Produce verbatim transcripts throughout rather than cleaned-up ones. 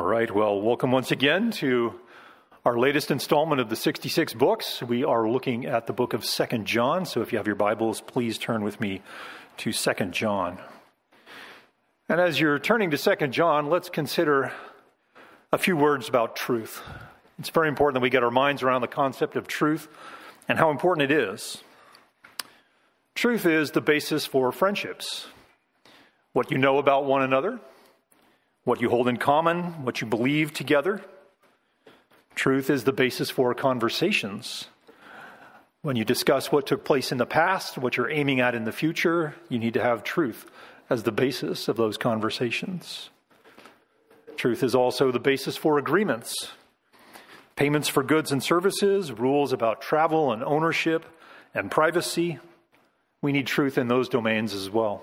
right, well, welcome once again to our latest installment of the sixty-six books. We are looking at the book of Second John, so if you have your Bibles, please turn with me to Second John. And as you're turning to Second John, let's consider a few words about truth. It's very important that we get our minds around the concept of truth and how important it is. Truth is the basis for friendships. What you know about one another, what you hold in common, what you believe together. Truth is the basis for conversations. When you discuss what took place in the past, what you're aiming at in the future, you need to have truth as the basis of those conversations. Truth is also the basis for agreements. Payments for goods and services, rules about travel and ownership and privacy. We need truth in those domains as well.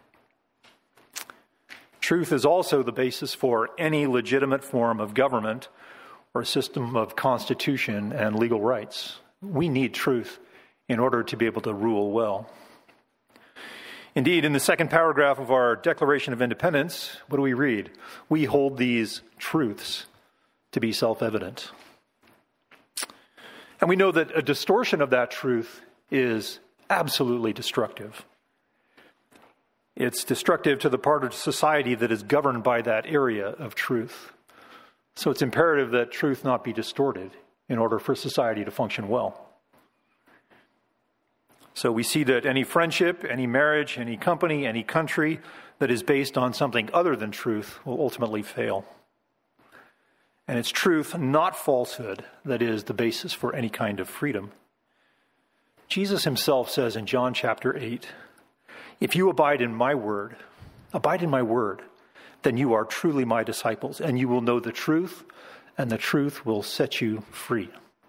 Truth is also the basis for any legitimate form of government or system of constitution and legal rights. We need truth in order to be able to rule well. Indeed, in the second paragraph of our Declaration of Independence, what do we read? We hold these truths to be self-evident. And we know that a distortion of that truth is absolutely destructive. It's destructive to the part of society that is governed by that area of truth. So it's imperative that truth not be distorted in order for society to function well. So we see that any friendship, any marriage, any company, any country that is based on something other than truth will ultimately fail. And it's truth, not falsehood, that is the basis for any kind of freedom. Jesus himself says in John chapter eight, "If you abide in my word, abide in my word, then you are truly my disciples, and you will know the truth, and the truth will set you free."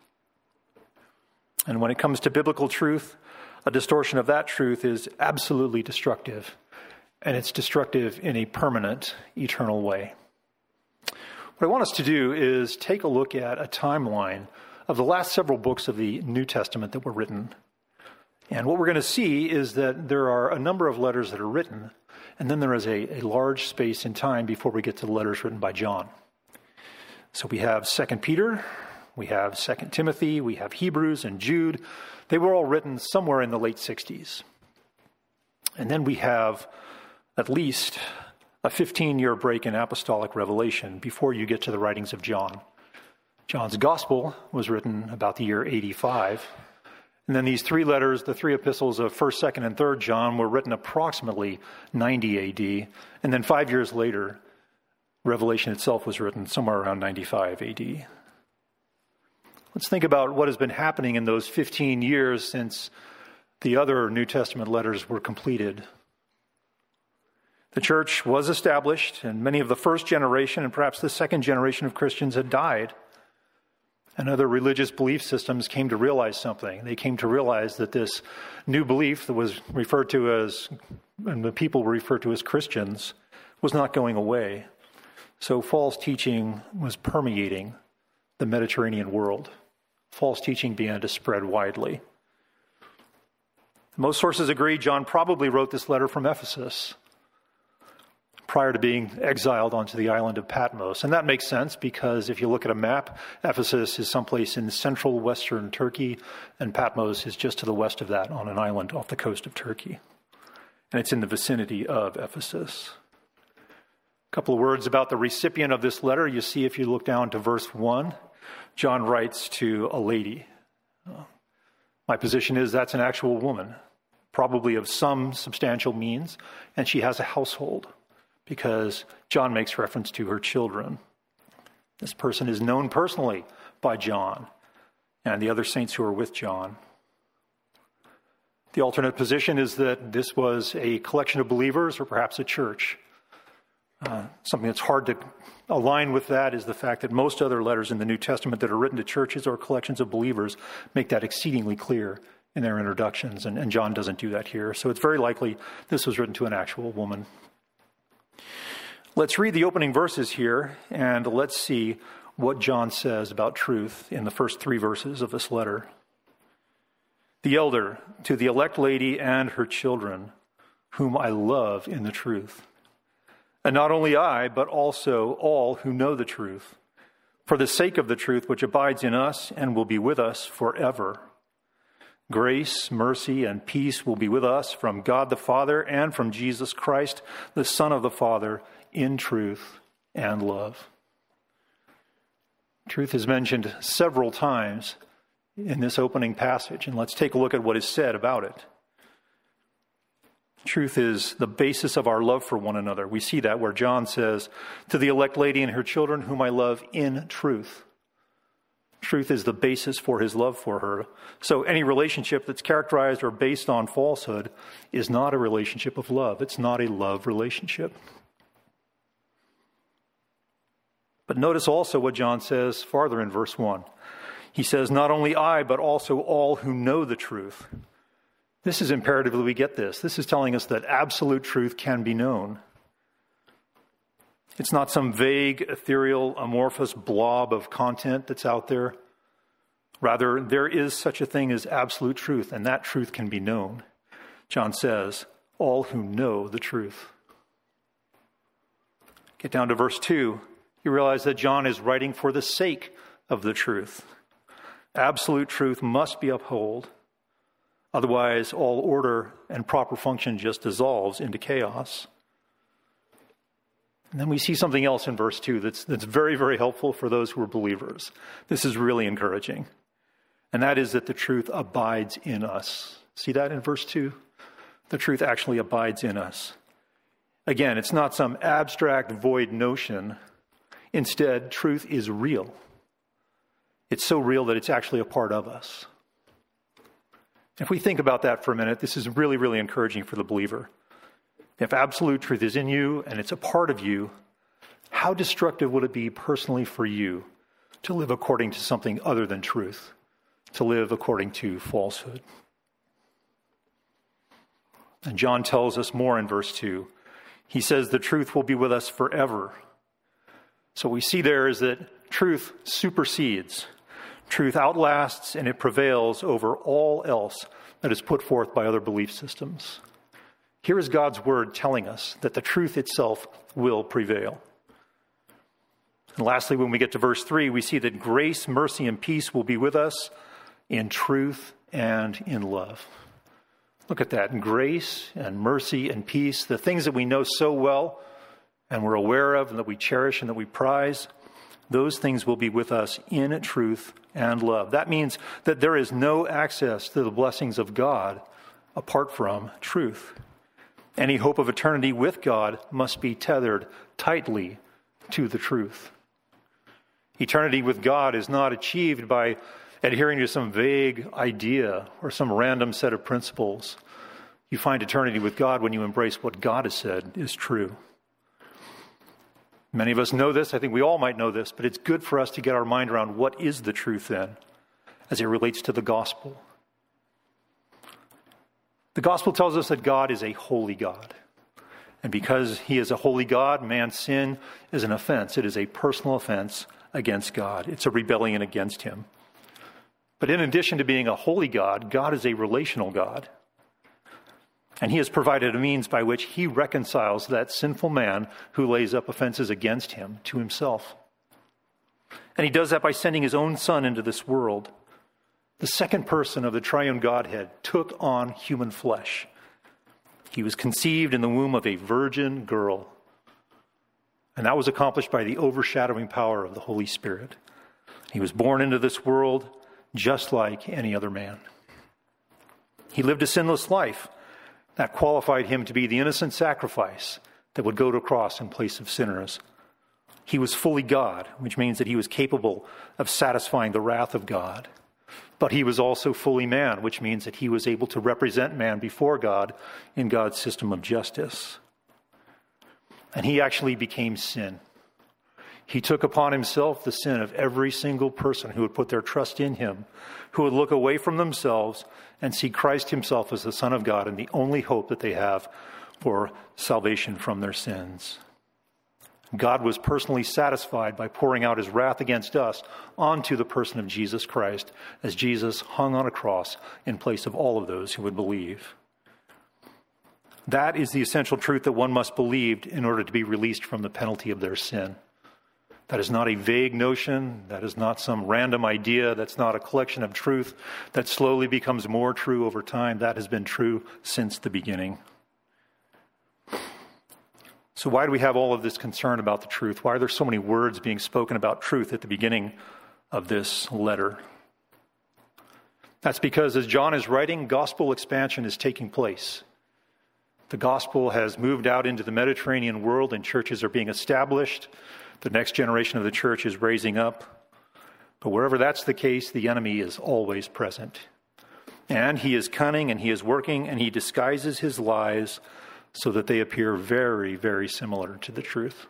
And when it comes to biblical truth, a distortion of that truth is absolutely destructive, and it's destructive in a permanent, eternal way. What I want us to do is take a look at a timeline of the last several books of the New Testament that were written. And what we're going to see is that there are a number of letters that are written, and then there is a, a large space in time before we get to the letters written by John. So we have Second Peter, we have Second Timothy, we have Hebrews and Jude. They were all written somewhere in the late sixties. And then we have at least a fifteen-year break in apostolic revelation before you get to the writings of John. John's gospel was written about the year eighty-five. And then these three letters, the three epistles of first, second, and third John, were written approximately ninety A D. And then five years later, Revelation itself was written somewhere around ninety-five A D. Let's think about what has been happening in those fifteen years since the other New Testament letters were completed. The church was established, and many of the first generation and perhaps the second generation of Christians had died. And other religious belief systems came to realize something. They came to realize that this new belief that was referred to as, and the people were referred to as Christians, was not going away. So false teaching was permeating the Mediterranean world. False teaching began to spread widely. Most sources agree John probably wrote this letter from Ephesus prior to being exiled onto the island of Patmos. And that makes sense because if you look at a map, Ephesus is someplace in central western Turkey, and Patmos is just to the west of that on an island off the coast of Turkey. And it's in the vicinity of Ephesus. A couple of words about the recipient of this letter. You see, if you look down to verse one, John writes to a lady. My position is that's an actual woman, probably of some substantial means, and she has a household, because John makes reference to her children. This person is known personally by John and the other saints who are with John. The alternate position is that this was a collection of believers or perhaps a church. Uh, something that's hard to align with that is the fact that most other letters in the New Testament that are written to churches or collections of believers make that exceedingly clear in their introductions, and, and John doesn't do that here. So it's very likely this was written to an actual woman. Let's read the opening verses here, and let's see what John says about truth in the first three verses of this letter. The elder, to the elect lady and her children, whom I love in the truth. And not only I, but also all who know the truth, for the sake of the truth which abides in us and will be with us forever. Grace, mercy, and peace will be with us from God the Father and from Jesus Christ, the Son of the Father, in truth and love. Truth is mentioned several times in this opening passage, and let's take a look at what is said about it. Truth is the basis of our love for one another. We see that where John says, to the elect lady and her children whom I love in truth. Truth is the basis for his love for her. So any relationship that's characterized or based on falsehood is not a relationship of love. It's not a love relationship. But notice also what John says farther in verse one. He says, not only I, but also all who know the truth. This is imperative that we get this. This is telling us that absolute truth can be known. It's not some vague, ethereal, amorphous blob of content that's out there. Rather, there is such a thing as absolute truth, and that truth can be known. John says, all who know the truth. Get down to verse two. You realize that John is writing for the sake of the truth. Absolute truth must be upheld. Otherwise, all order and proper function just dissolves into chaos. And then we see something else in verse two that's, that's very, very helpful for those who are believers. This is really encouraging. And that is that the truth abides in us. See that in verse two? The truth actually abides in us. Again, it's not some abstract, void notion. Instead, truth is real. It's so real that it's actually a part of us. If we think about that for a minute, this is really, really encouraging for the believer. If absolute truth is in you and it's a part of you, how destructive would it be personally for you to live according to something other than truth, to live according to falsehood? And John tells us more in verse two. He says the truth will be with us forever. So what we see there is that truth supersedes. Truth outlasts and it prevails over all else that is put forth by other belief systems. Here is God's word telling us that the truth itself will prevail. And lastly, when we get to verse three, we see that grace, mercy, and peace will be with us in truth and in love. Look at that. Grace and mercy and peace, the things that we know so well and we're aware of and that we cherish and that we prize, those things will be with us in truth and love. That means that there is no access to the blessings of God apart from truth. Any hope of eternity with God must be tethered tightly to the truth. Eternity with God is not achieved by adhering to some vague idea or some random set of principles. You find eternity with God when you embrace what God has said is true. Many of us know this. I think we all might know this, but it's good for us to get our mind around what is the truth then as it relates to the gospel. The gospel tells us that God is a holy God. And because he is a holy God, man's sin is an offense. It is a personal offense against God. It's a rebellion against him. But in addition to being a holy God, God is a relational God. And he has provided a means by which he reconciles that sinful man who lays up offenses against him to himself. And he does that by sending his own son into this world. The second person of the triune Godhead took on human flesh. He was conceived in the womb of a virgin girl. And that was accomplished by the overshadowing power of the Holy Spirit. He was born into this world just like any other man. He lived a sinless life. That qualified him to be the innocent sacrifice that would go to a cross in place of sinners. He was fully God, which means that he was capable of satisfying the wrath of God. But he was also fully man, which means that he was able to represent man before God in God's system of justice. And he actually became sin. He took upon himself the sin of every single person who would put their trust in him, who would look away from themselves and see Christ himself as the Son of God and the only hope that they have for salvation from their sins. God was personally satisfied by pouring out his wrath against us onto the person of Jesus Christ as Jesus hung on a cross in place of all of those who would believe. That is the essential truth that one must believe in order to be released from the penalty of their sin. That is not a vague notion. That is not some random idea. That's not a collection of truth that slowly becomes more true over time. That has been true since the beginning. So why do we have all of this concern about the truth? Why are there so many words being spoken about truth at the beginning of this letter? That's because as John is writing, gospel expansion is taking place. The gospel has moved out into the Mediterranean world and churches are being established. The next generation of the church is raising up. But wherever that's the case, the enemy is always present. And he is cunning and he is working and he disguises his lies so that they appear very, very similar to the truth.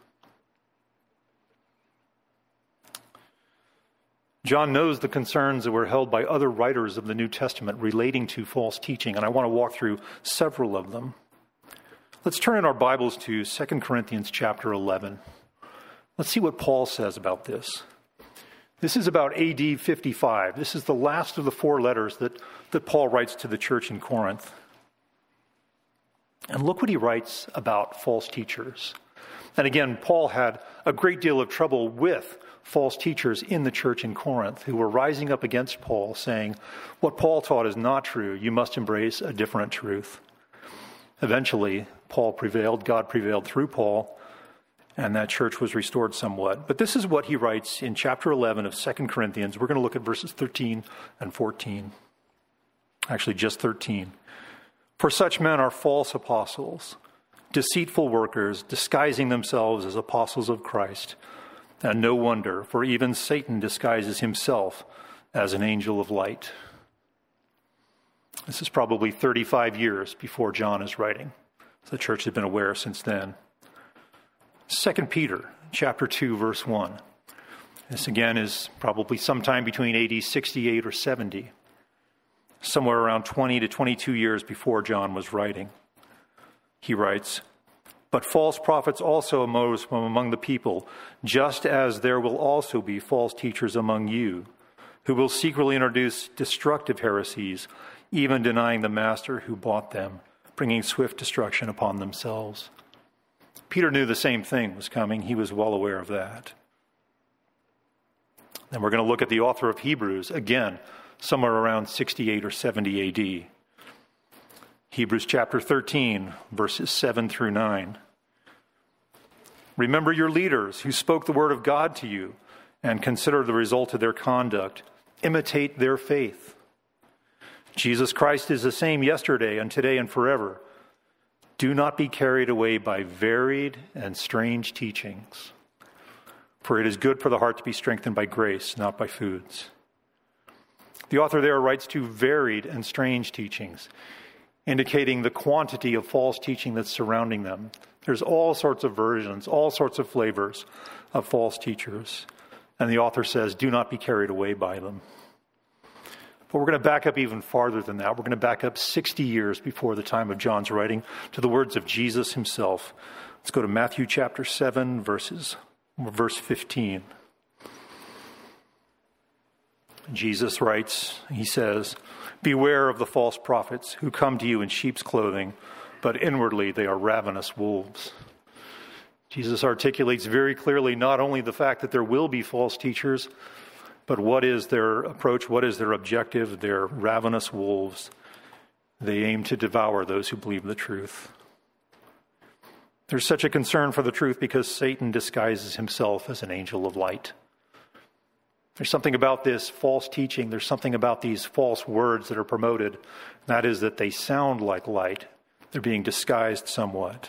John knows the concerns that were held by other writers of the New Testament relating to false teaching, and I want to walk through several of them. Let's turn in our Bibles to Second Corinthians chapter eleven. Let's see what Paul says about this. This is about A D fifty-five. This is the last of the four letters that, that Paul writes to the church in Corinth. And look what he writes about false teachers. And again, Paul had a great deal of trouble with false teachers in the church in Corinth who were rising up against Paul, saying, what Paul taught is not true. You must embrace a different truth. Eventually, Paul prevailed. God prevailed through Paul. And that church was restored somewhat. But this is what he writes in chapter eleven of Second Corinthians. We're going to look at verses thirteen and fourteen. Actually, just thirteen. For such men are false apostles, deceitful workers, disguising themselves as apostles of Christ. And no wonder, for even Satan disguises himself as an angel of light. This is probably thirty-five years before John is writing. The church has been aware since then. Second Peter chapter two, verse one. This again is probably sometime between A D sixty-eight or seventy, somewhere around twenty to twenty-two years before John was writing. He writes, but false prophets also arose from among the people, just as there will also be false teachers among you, who will secretly introduce destructive heresies, even denying the master who bought them, bringing swift destruction upon themselves. Peter knew the same thing was coming. He was well aware of that. Then we're going to look at the author of Hebrews, again, somewhere around sixty-eight or seventy A D. Hebrews chapter thirteen, verses seven through nine. Remember your leaders who spoke the word of God to you, and consider the result of their conduct. Imitate their faith. Jesus Christ is the same yesterday and today and forever. Do not be carried away by varied and strange teachings, for it is good for the heart to be strengthened by grace, not by foods. The author there writes to varied and strange teachings, indicating the quantity of false teaching that's surrounding them. There's all sorts of versions, all sorts of flavors of false teachers. And the author says, do not be carried away by them. But we're going to back up even farther than that. We're going to back up sixty years before the time of John's writing to the words of Jesus himself. Let's go to Matthew chapter seven, verses, verse fifteen. Jesus writes, he says, beware of the false prophets who come to you in sheep's clothing, but inwardly they are ravenous wolves. Jesus articulates very clearly not only the fact that there will be false teachers, but what is their approach? What is their objective? They're ravenous wolves. They aim to devour those who believe the truth. There's such a concern for the truth because Satan disguises himself as an angel of light. There's something about this false teaching. There's something about these false words that are promoted. And that is that they sound like light. They're being disguised somewhat.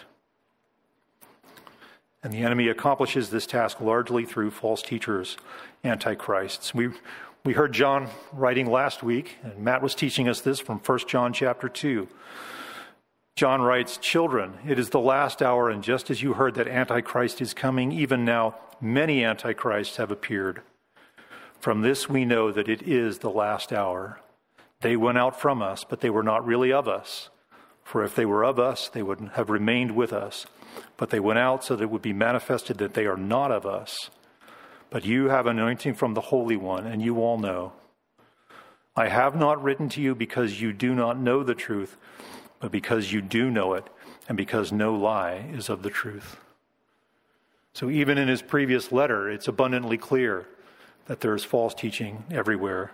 And the enemy accomplishes this task largely through false teachers, antichrists. We we heard John writing last week, and Matt was teaching us this from First John chapter two. John writes, children, it is the last hour, and just as you heard that Antichrist is coming, even now many antichrists have appeared. From this we know that it is the last hour. They went out from us, but they were not really of us. For if they were of us, they would have remained with us. But they went out so that it would be manifested that they are not of us. But you have anointing from the Holy One, and you all know. I have not written to you because you do not know the truth, but because you do know it, and because no lie is of the truth. So even in his previous letter, it's abundantly clear that there is false teaching everywhere.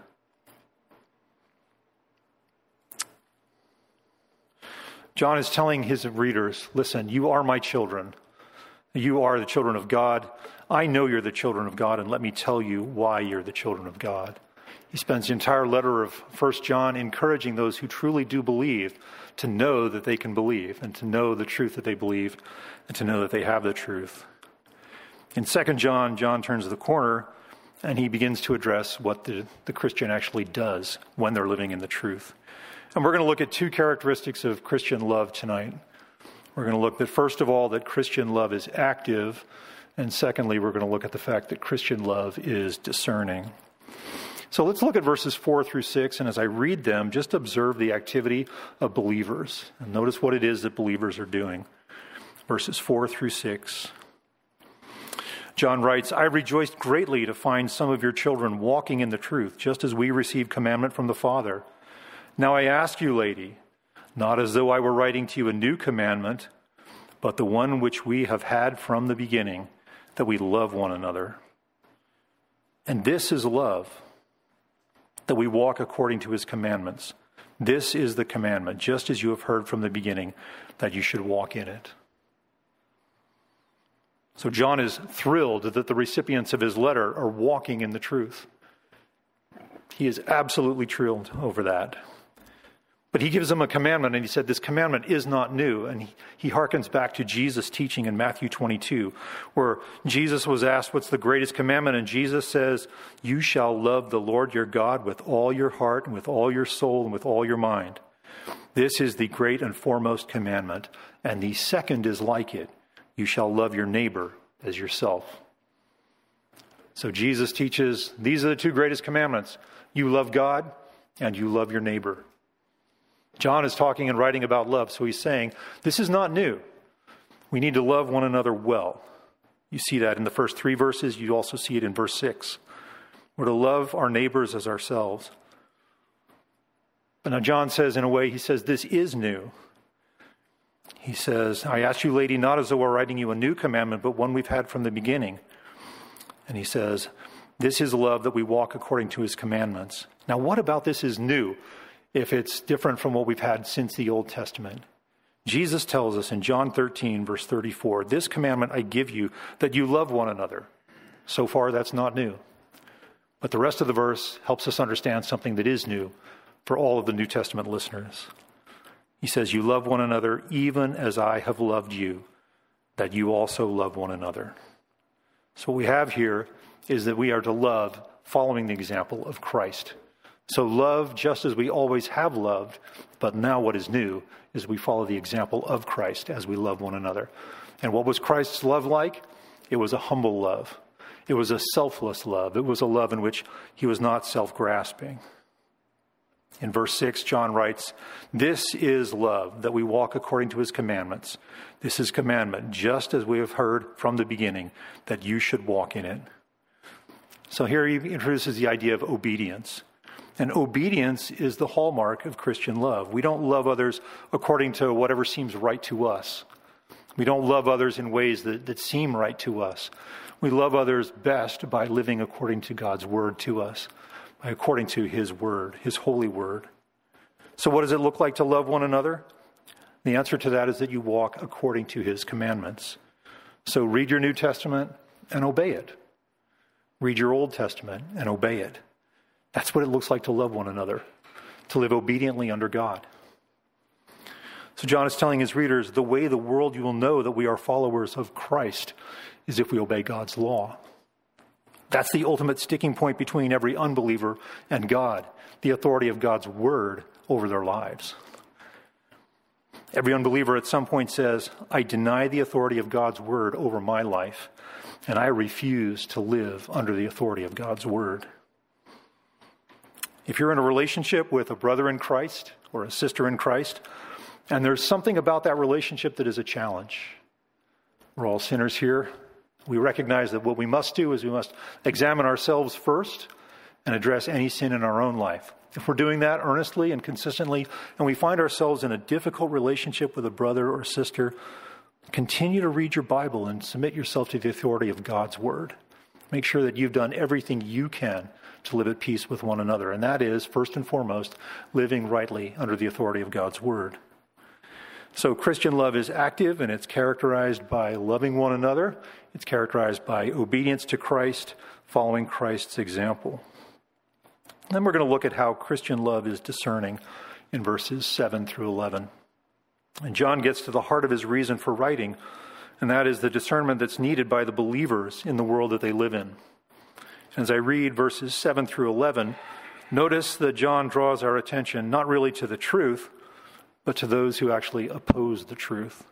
John is telling his readers, listen, you are my children. You are the children of God. I know you're the children of God, and let me tell you why you're the children of God. He spends the entire letter of First John encouraging those who truly do believe to know that they can believe, and to know the truth that they believe, and to know that they have the truth. In Second John, John turns the corner, and he begins to address what the, the Christian actually does when they're living in the truth. And we're going to look at two characteristics of Christian love tonight. We're going to look at, first of all, that Christian love is active. And secondly, we're going to look at the fact that Christian love is discerning. So let's look at verses four through six. And as I read them, just observe the activity of believers. And notice what it is that believers are doing. Verses four through six. John writes, I rejoiced greatly to find some of your children walking in the truth, just as we received commandment from the Father. Now I ask you, lady, not as though I were writing to you a new commandment, but the one which we have had from the beginning, that we love one another. And this is love, that we walk according to his commandments. This is the commandment, just as you have heard from the beginning, that you should walk in it. So John is thrilled that the recipients of his letter are walking in the truth. He is absolutely thrilled over that. But he gives them a commandment, and he said this commandment is not new. And he, he harkens back to Jesus' teaching in Matthew twenty-two, where Jesus was asked, what's the greatest commandment? And Jesus says, you shall love the Lord your God with all your heart and with all your soul and with all your mind. This is the great and foremost commandment. And the second is like it. You shall love your neighbor as yourself. So Jesus teaches, these are the two greatest commandments. You love God and you love your neighbor. John is talking and writing about love, so he's saying, this is not new. We need to love one another well. You see that in the first three verses. You also see it in verse six. We're to love our neighbors as ourselves. But now John says, in a way, he says, this is new. He says, I ask you, lady, not as though we're writing you a new commandment, but one we've had from the beginning. And he says, this is love, that we walk according to his commandments. Now, what about this is new if it's different from what we've had since the Old Testament? Jesus tells us in John thirteen, verse thirty-four, this commandment I give you, that you love one another. So far, that's not new. But the rest of the verse helps us understand something that is new for all of the New Testament listeners. He says, you love one another even as I have loved you, that you also love one another. So what we have here is that we are to love following the example of Christ. So love just as we always have loved, but now what is new is we follow the example of Christ as we love one another. And what was Christ's love like? It was a humble love. It was a selfless love. It was a love in which he was not self-grasping. In verse six, John writes, this is love, that we walk according to his commandments. This is commandment, just as we have heard from the beginning, that you should walk in it. So here he introduces the idea of obedience. And obedience is the hallmark of Christian love. We don't love others according to whatever seems right to us. We don't love others in ways that, that seem right to us. We love others best by living according to God's word to us, by according to his word, his holy word. So what does it look like to love one another? The answer to that is that you walk according to his commandments. So read your New Testament and obey it. Read your Old Testament and obey it. That's what it looks like to love one another, to live obediently under God. So John is telling his readers, the way the world you will know that we are followers of Christ is if we obey God's law. That's the ultimate sticking point between every unbeliever and God, the authority of God's word over their lives. Every unbeliever at some point says, I deny the authority of God's word over my life, and I refuse to live under the authority of God's word. If you're in a relationship with a brother in Christ or a sister in Christ, and there's something about that relationship that is a challenge, we're all sinners here. We recognize that what we must do is we must examine ourselves first and address any sin in our own life. If we're doing that earnestly and consistently, and we find ourselves in a difficult relationship with a brother or sister, continue to read your Bible and submit yourself to the authority of God's Word. Make sure that you've done everything you can to live at peace with one another. And that is, first and foremost, living rightly under the authority of God's Word. So Christian love is active, and it's characterized by loving one another. It's characterized by obedience to Christ, following Christ's example. Then we're going to look at how Christian love is discerning in verses seven through eleven. And John gets to the heart of his reason for writing, and that is the discernment that's needed by the believers in the world that they live in. As I read verses seven through eleven, notice that John draws our attention not really to the truth, but to those who actually oppose the truth.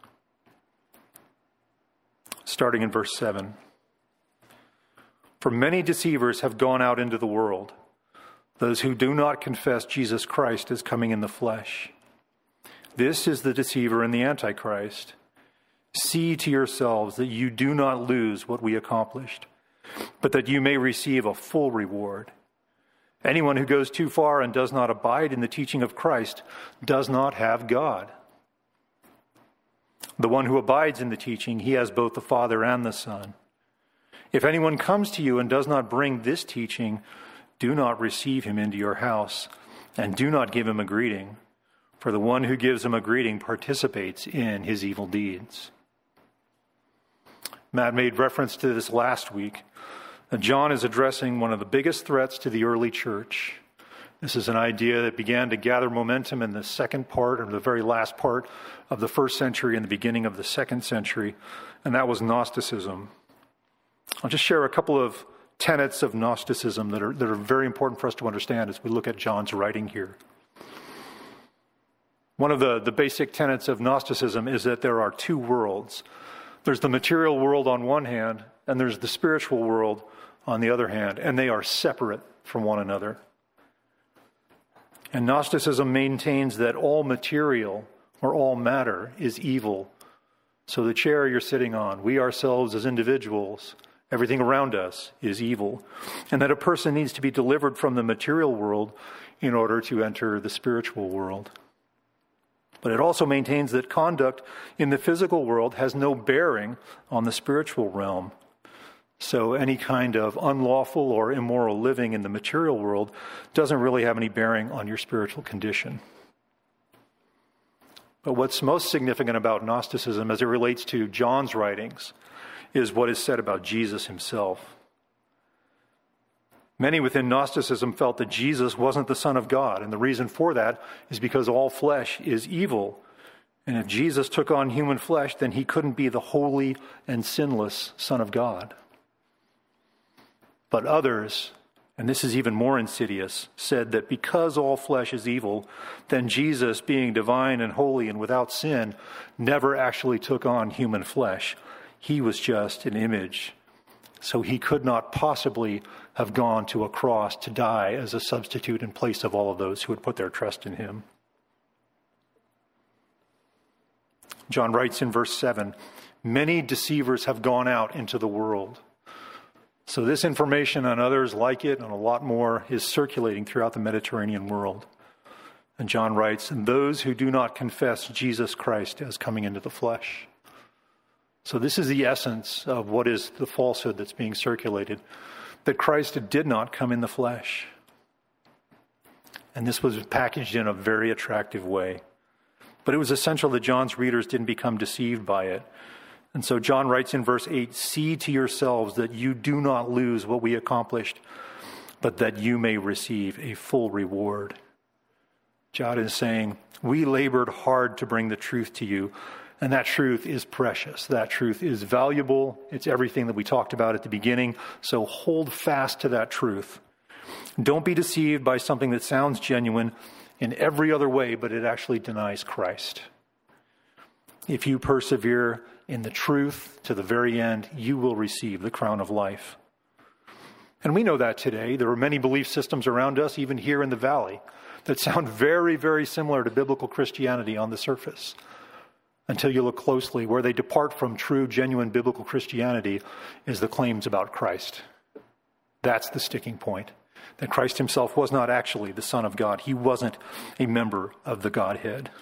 Starting in verse seven. For many deceivers have gone out into the world, those who do not confess Jesus Christ as coming in the flesh. This is the deceiver and the Antichrist. See to yourselves that you do not lose what we accomplished, but that you may receive a full reward. Anyone who goes too far and does not abide in the teaching of Christ does not have God. The one who abides in the teaching, he has both the Father and the Son. If anyone comes to you and does not bring this teaching, do not receive him into your house, and do not give him a greeting, for the one who gives him a greeting participates in his evil deeds. Matt made reference to this last week. John is addressing one of the biggest threats to the early church. This is an idea that began to gather momentum in the second part, or the very last part of the first century and the beginning of the second century, and that was Gnosticism. I'll just share a couple of tenets of Gnosticism that are, that are very important for us to understand as we look at John's writing here. One of the, the basic tenets of Gnosticism is that there are two worlds. There's the material world on one hand, and there's the spiritual world on the other hand, and they are separate from one another. And Gnosticism maintains that all material or all matter is evil. So the chair you're sitting on, we ourselves as individuals, everything around us is evil. And that a person needs to be delivered from the material world in order to enter the spiritual world. But it also maintains that conduct in the physical world has no bearing on the spiritual realm. So any kind of unlawful or immoral living in the material world doesn't really have any bearing on your spiritual condition. But what's most significant about Gnosticism as it relates to John's writings is what is said about Jesus himself. Many within Gnosticism felt that Jesus wasn't the Son of God, and the reason for that is because all flesh is evil. And if Jesus took on human flesh, then he couldn't be the holy and sinless Son of God. But others, and this is even more insidious, said that because all flesh is evil, then Jesus, being divine and holy and without sin, never actually took on human flesh. He was just an image. So he could not possibly have gone to a cross to die as a substitute in place of all of those who would put their trust in him. John writes in verse seven, many deceivers have gone out into the world. So this information and others like it and a lot more is circulating throughout the Mediterranean world. And John writes, and those who do not confess Jesus Christ as coming into the flesh. So this is the essence of what is the falsehood that's being circulated, that Christ did not come in the flesh. And this was packaged in a very attractive way. But it was essential that John's readers didn't become deceived by it. And so John writes in verse eight, see to yourselves that you do not lose what we accomplished, but that you may receive a full reward. John is saying, we labored hard to bring the truth to you, and that truth is precious. That truth is valuable. It's everything that we talked about at the beginning. So hold fast to that truth. Don't be deceived by something that sounds genuine in every other way, but it actually denies Christ. If you persevere in the truth to the very end, you will receive the crown of life. And we know that today. There are many belief systems around us, even here in the valley, that sound very, very similar to biblical Christianity on the surface. Until you look closely, where they depart from true, genuine biblical Christianity is the claims about Christ. That's the sticking point. that Christ himself was not actually the Son of God. He wasn't a member of the Godhead.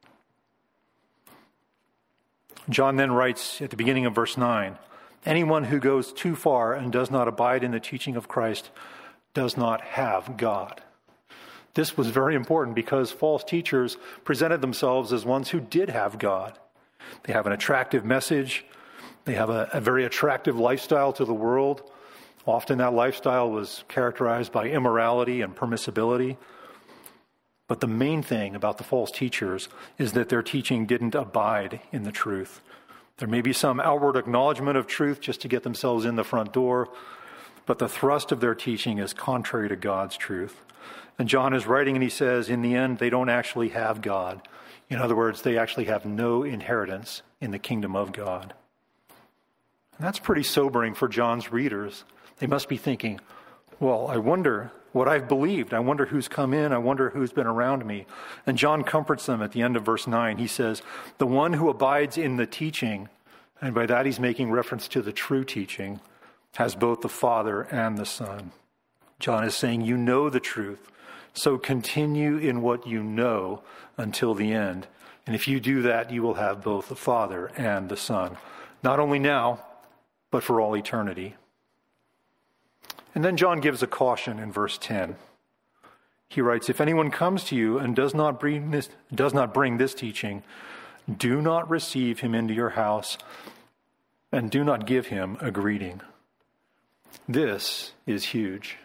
John then writes at the beginning of verse nine, anyone who goes too far and does not abide in the teaching of Christ does not have God. This was very important because false teachers presented themselves as ones who did have God. They have an attractive message. They have a, a very attractive lifestyle to the world. Often that lifestyle was characterized by immorality and permissibility. But the main thing about the false teachers is that their teaching didn't abide in the truth. There may be some outward acknowledgement of truth just to get themselves in the front door, but the thrust of their teaching is contrary to God's truth. And John is writing and he says, in the end, they don't actually have God. In other words, they actually have no inheritance in the kingdom of God. And that's pretty sobering for John's readers. They must be thinking, well, I wonder what I've believed. I wonder who's come in. I wonder who's been around me. And John comforts them at the end of verse nine. He says, the one who abides in the teaching, and by that he's making reference to the true teaching, has both the Father and the Son. John is saying, you know the truth, so continue in what you know until the end. And if you do that, you will have both the Father and the Son, not only now, but for all eternity. And then John gives a caution in verse ten. He writes, if anyone comes to you and does not bring this, does not bring this teaching, do not receive him into your house and do not give him a greeting. This is huge.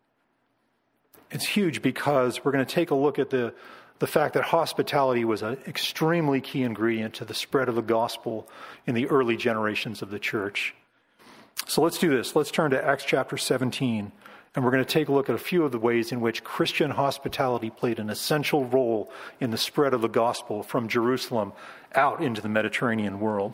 It's huge because we're going to take a look at the, the fact that hospitality was an extremely key ingredient to the spread of the gospel in the early generations of the church. So let's do this. Let's turn to Acts chapter seventeen, and we're going to take a look at a few of the ways in which Christian hospitality played an essential role in the spread of the gospel from Jerusalem out into the Mediterranean world.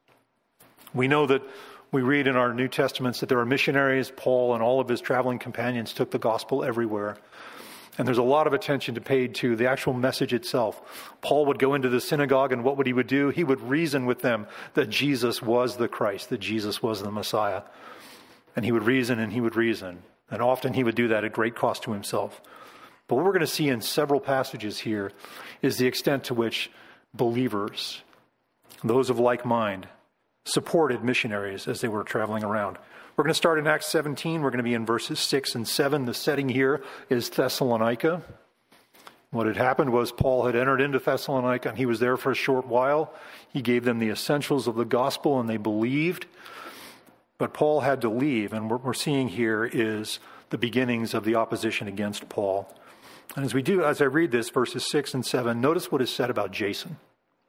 We know that we read in our New Testaments that there are missionaries. Paul and all of his traveling companions took the gospel everywhere. And there's a lot of attention to paid to the actual message itself. Paul would go into the synagogue, and what would he would do? He would reason with them that Jesus was the Christ, that Jesus was the Messiah. And he would reason and he would reason. And often he would do that at great cost to himself. But what we're going to see in several passages here is the extent to which believers, those of like mind, supported missionaries as they were traveling around. We're going to start in Acts seventeen. We're going to be in verses six and seven. The setting here is Thessalonica. What had happened was Paul had entered into Thessalonica, and he was there for a short while. He gave them the essentials of the gospel, and they believed. But Paul had to leave, and what we're seeing here is the beginnings of the opposition against Paul. And as we do, as I read this, verses six and seven, notice what is said about Jason.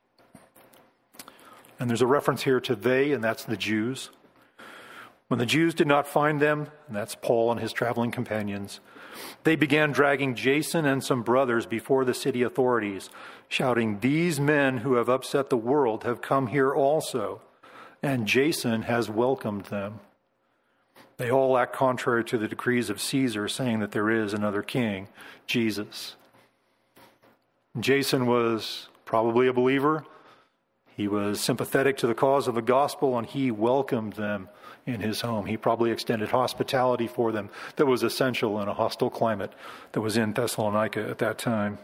And there's a reference here to they, and that's the Jews. When the Jews did not find them, and that's Paul and his traveling companions, they began dragging Jason and some brothers before the city authorities, shouting, these men who have upset the world have come here also, and Jason has welcomed them. They all act contrary to the decrees of Caesar, saying that there is another king, Jesus. Jason was probably a believer. He was sympathetic to the cause of the gospel, and he welcomed them in his home. He probably extended hospitality for them that was essential in a hostile climate that was in Thessalonica at that time.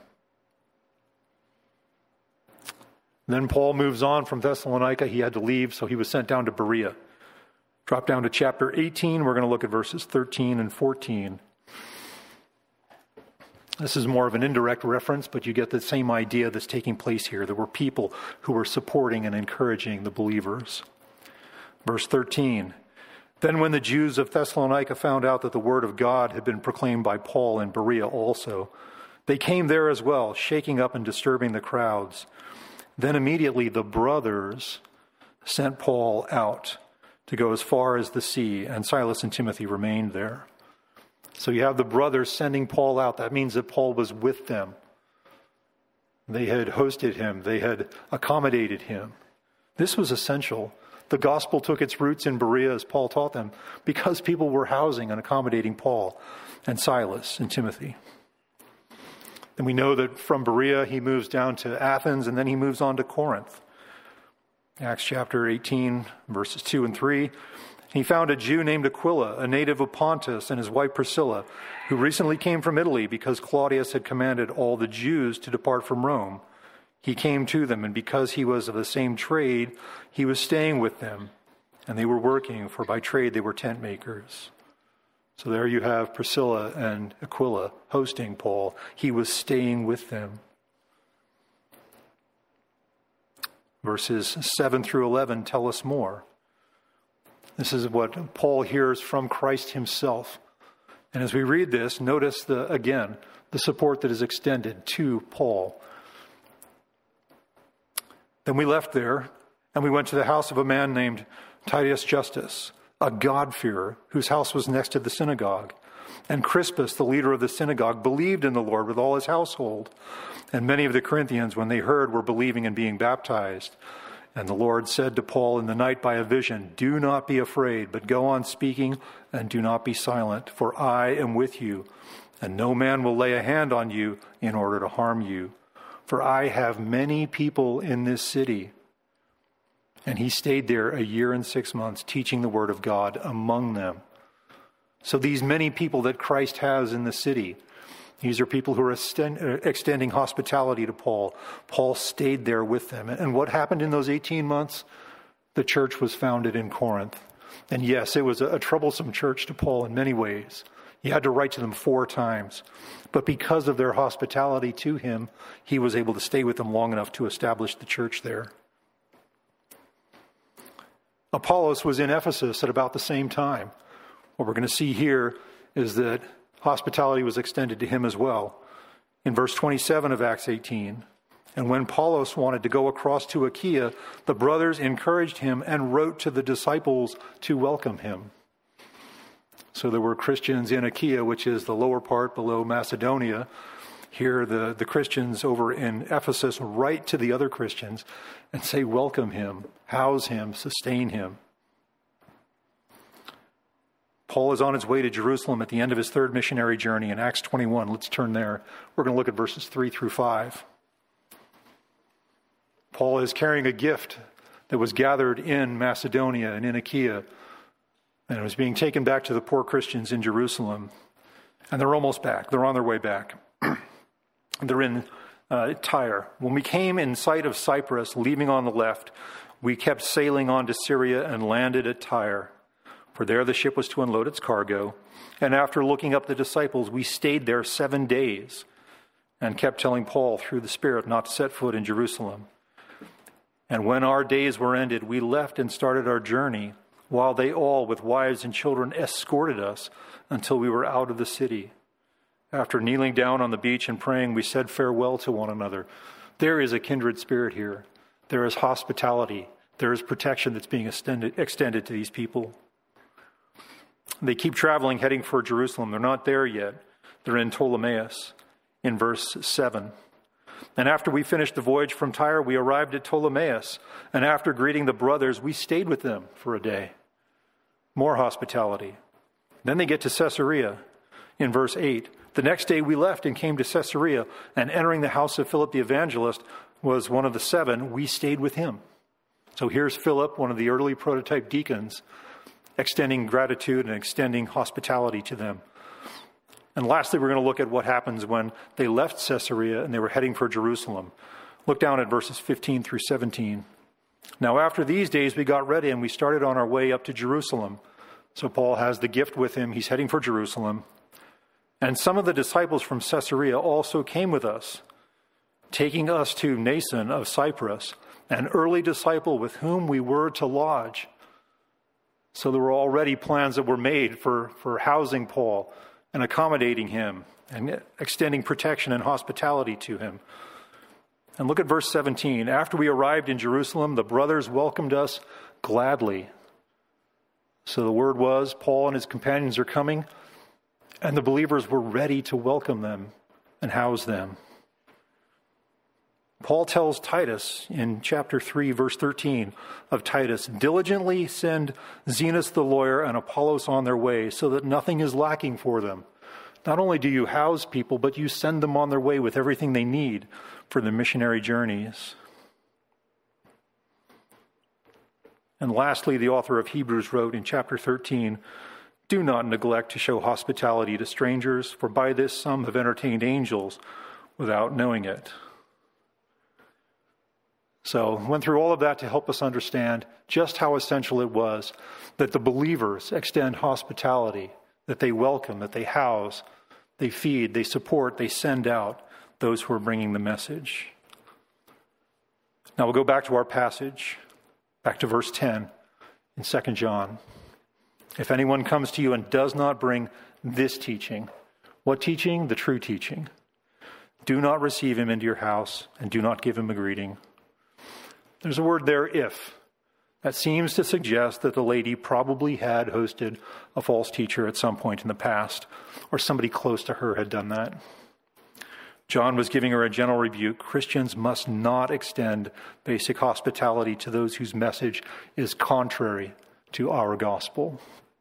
Then Paul moves on from Thessalonica. He had to leave, so he was sent down to Berea. Drop down to chapter eighteen. We're going to look at verses thirteen and fourteen. This is more of an indirect reference, but you get the same idea that's taking place here. There were people who were supporting and encouraging the believers. Verse thirteen, then when the Jews of Thessalonica found out that the word of God had been proclaimed by Paul in Berea also, they came there as well, shaking up and disturbing the crowds. Then immediately the brothers sent Paul out to go as far as the sea, and Silas and Timothy remained there. So you have the brothers sending Paul out. That means that Paul was with them. They had hosted him. They had accommodated him. This was essential. The gospel took its roots in Berea, as Paul taught them, because people were housing and accommodating Paul and Silas and Timothy. And we know that from Berea he moves down to Athens, and then he moves on to Corinth. Acts chapter eighteen, verses two and three. He found a Jew named Aquila, a native of Pontus, and his wife Priscilla, who recently came from Italy because Claudius had commanded all the Jews to depart from Rome. He came to them, and because he was of the same trade, he was staying with them. And they were working, for by trade they were tent makers. So there you have Priscilla and Aquila hosting Paul. He was staying with them. Verses seven through eleven tell us more. This is what Paul hears from Christ himself. And as we read this, notice the again, the support that is extended to Paul. Then we left there, and we went to the house of a man named Titius Justus, a God-fearer, whose house was next to the synagogue. And Crispus, the leader of the synagogue, believed in the Lord with all his household. And many of the Corinthians, when they heard, were believing and being baptized. And the Lord said to Paul in the night by a vision, "Do not be afraid, but go on speaking and do not be silent, for I am with you, and no man will lay a hand on you in order to harm you. For I have many people in this city." And he stayed there a year and six months, teaching the word of God among them. So these many people that Christ has in the city, these are people who are extending hospitality to Paul. Paul stayed there with them. And what happened in those eighteen months? The church was founded in Corinth. And yes, it was a troublesome church to Paul in many ways. He had to write to them four times. But because of their hospitality to him, he was able to stay with them long enough to establish the church there. Apollos was in Ephesus at about the same time. What we're going to see here is that hospitality was extended to him as well. In verse twenty-seven of Acts eighteen, and when Apollos wanted to go across to Achaia, the brothers encouraged him and wrote to the disciples to welcome him. So there were Christians in Achaia, which is the lower part below Macedonia. Here, the, the Christians over in Ephesus write to the other Christians and say, welcome him, house him, sustain him. Paul is on his way to Jerusalem at the end of his third missionary journey in Acts twenty-one. Let's turn there. We're going to look at verses three through five. Paul is carrying a gift that was gathered in Macedonia and in Achaia, and it was being taken back to the poor Christians in Jerusalem. And they're almost back. They're on their way back. They're in uh, Tyre. When we came in sight of Cyprus, leaving on the left, we kept sailing on to Syria and landed at Tyre. For there the ship was to unload its cargo. And after looking up the disciples, we stayed there seven days and kept telling Paul through the Spirit not to set foot in Jerusalem. And when our days were ended, we left and started our journey, while they all, with wives and children, escorted us until we were out of the city. After kneeling down on the beach and praying, we said farewell to one another. There is a kindred spirit here. There is hospitality. There is protection that's being extended, extended to these people. They keep traveling, heading for Jerusalem. They're not there yet. They're in Ptolemais in verse seven. And after we finished the voyage from Tyre, we arrived at Ptolemais. And after greeting the brothers, we stayed with them for a day. More hospitality. Then they get to Caesarea in verse eight. The next day we left and came to Caesarea, and entering the house of Philip the evangelist was one of the seven. We stayed with him. So here's Philip, one of the early prototype deacons, extending gratitude and extending hospitality to them. And lastly, we're going to look at what happens when they left Caesarea and they were heading for Jerusalem. Look down at verses fifteen through seventeen. Now after these days we got ready and we started on our way up to Jerusalem. So Paul has the gift with him. He's heading for Jerusalem. And some of the disciples from Caesarea also came with us, taking us to Mnason of Cyprus, an early disciple with whom we were to lodge. So there were already plans that were made for, for housing Paul and accommodating him and extending protection and hospitality to him. And look at verse seventeen. After we arrived in Jerusalem, the brothers welcomed us gladly. So the word was, Paul and his companions are coming, and the believers were ready to welcome them and house them. Paul tells Titus in chapter three, verse thirteen of Titus, diligently send Zenas the lawyer and Apollos on their way so that nothing is lacking for them. Not only do you house people, but you send them on their way with everything they need for their missionary journeys. And lastly, the author of Hebrews wrote in chapter thirteen, "Do not neglect to show hospitality to strangers, for by this some have entertained angels without knowing it." So I went through all of that to help us understand just how essential it was that the believers extend hospitality, that they welcome, that they house, they feed, they support, they send out those who are bringing the message. Now we'll go back to our passage, back to verse ten in Second John. "If anyone comes to you and does not bring this teaching," what teaching? The true teaching. "Do not receive him into your house and do not give him a greeting." There's a word there, if. That seems to suggest that the lady probably had hosted a false teacher at some point in the past, or somebody close to her had done that. John was giving her a gentle rebuke. Christians must not extend basic hospitality to those whose message is contrary to our gospel.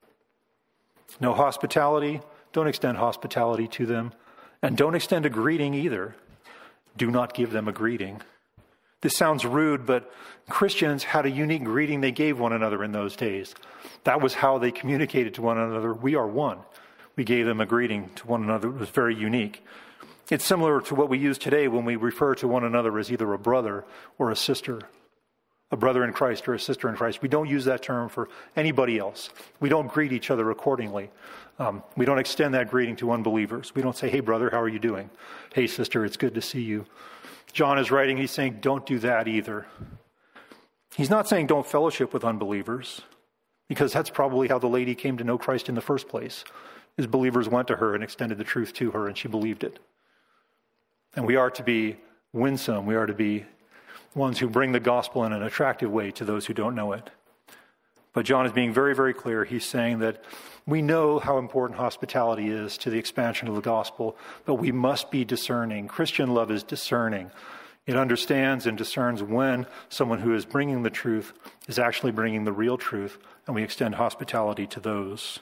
No hospitality, don't extend hospitality to them, and don't extend a greeting either. Do not give them a greeting. This sounds rude, but Christians had a unique greeting they gave one another in those days. That was how they communicated to one another. We are one. We gave them a greeting to one another. It was very unique. It's similar to what we use today when we refer to one another as either a brother or a sister, a brother in Christ or a sister in Christ. We don't use that term for anybody else. We don't greet each other accordingly. Um, we don't extend that greeting to unbelievers. We don't say, "Hey, brother, how are you doing? Hey, sister, it's good to see you." John is writing, he's saying, don't do that either. He's not saying don't fellowship with unbelievers, because that's probably how the lady came to know Christ in the first place. His believers went to her and extended the truth to her, and she believed it. And we are to be winsome. We are to be ones who bring the gospel in an attractive way to those who don't know it. But John is being very, very clear. He's saying that we know how important hospitality is to the expansion of the gospel, but we must be discerning. Christian love is discerning. It understands and discerns when someone who is bringing the truth is actually bringing the real truth, and we extend hospitality to those.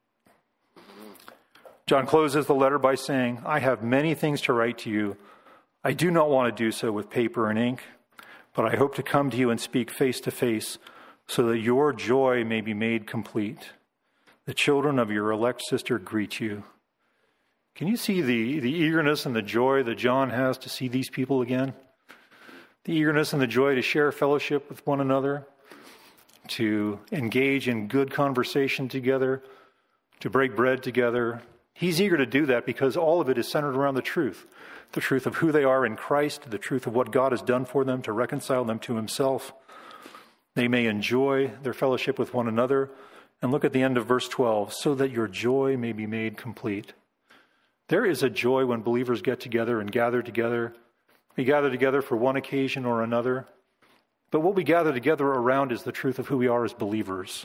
John closes the letter by saying, "I have many things to write to you. I do not want to do so with paper and ink, but I hope to come to you and speak face to face so that your joy may be made complete. The children of your elect sister greet you." Can you see the, the eagerness and the joy that John has to see these people again? The eagerness and the joy to share fellowship with one another, to engage in good conversation together, to break bread together. He's eager to do that because all of it is centered around the truth. The truth of who they are in Christ, the truth of what God has done for them to reconcile them to himself. They may enjoy their fellowship with one another. And look at the end of verse twelve, so that your joy may be made complete. There is a joy when believers get together and gather together. We gather together for one occasion or another. But what we gather together around is the truth of who we are as believers.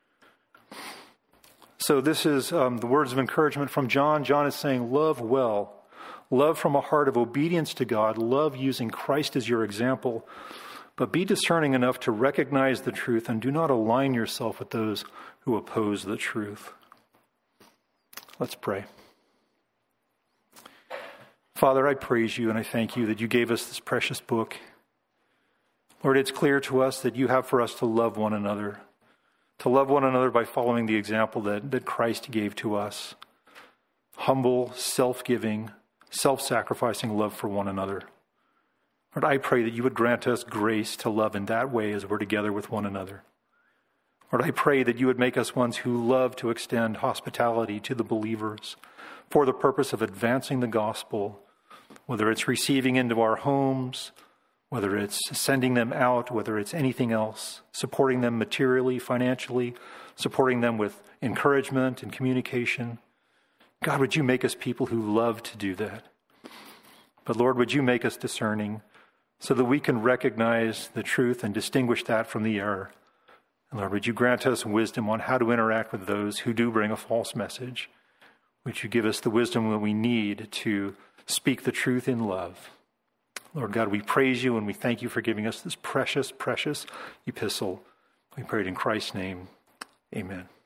So this is um, the words of encouragement from John. John is saying, love well. Love from a heart of obedience to God. Love using Christ as your example. But be discerning enough to recognize the truth and do not align yourself with those who oppose the truth. Let's pray. Father, I praise you and I thank you that you gave us this precious book. Lord, it's clear to us that you have for us to love one another, to love one another by following the example that, that Christ gave to us. Humble, self-giving, self-sacrificing love for one another. Lord, I pray that you would grant us grace to love in that way as we're together with one another. Lord, I pray that you would make us ones who love to extend hospitality to the believers for the purpose of advancing the gospel, whether it's receiving into our homes, whether it's sending them out, whether it's anything else, supporting them materially, financially, supporting them with encouragement and communication. God, would you make us people who love to do that? But Lord, would you make us discerning so that we can recognize the truth and distinguish that from the error? And Lord, would you grant us wisdom on how to interact with those who do bring a false message? Would you give us the wisdom that we need to speak the truth in love? Lord God, we praise you and we thank you for giving us this precious, precious epistle. We pray it in Christ's name. Amen.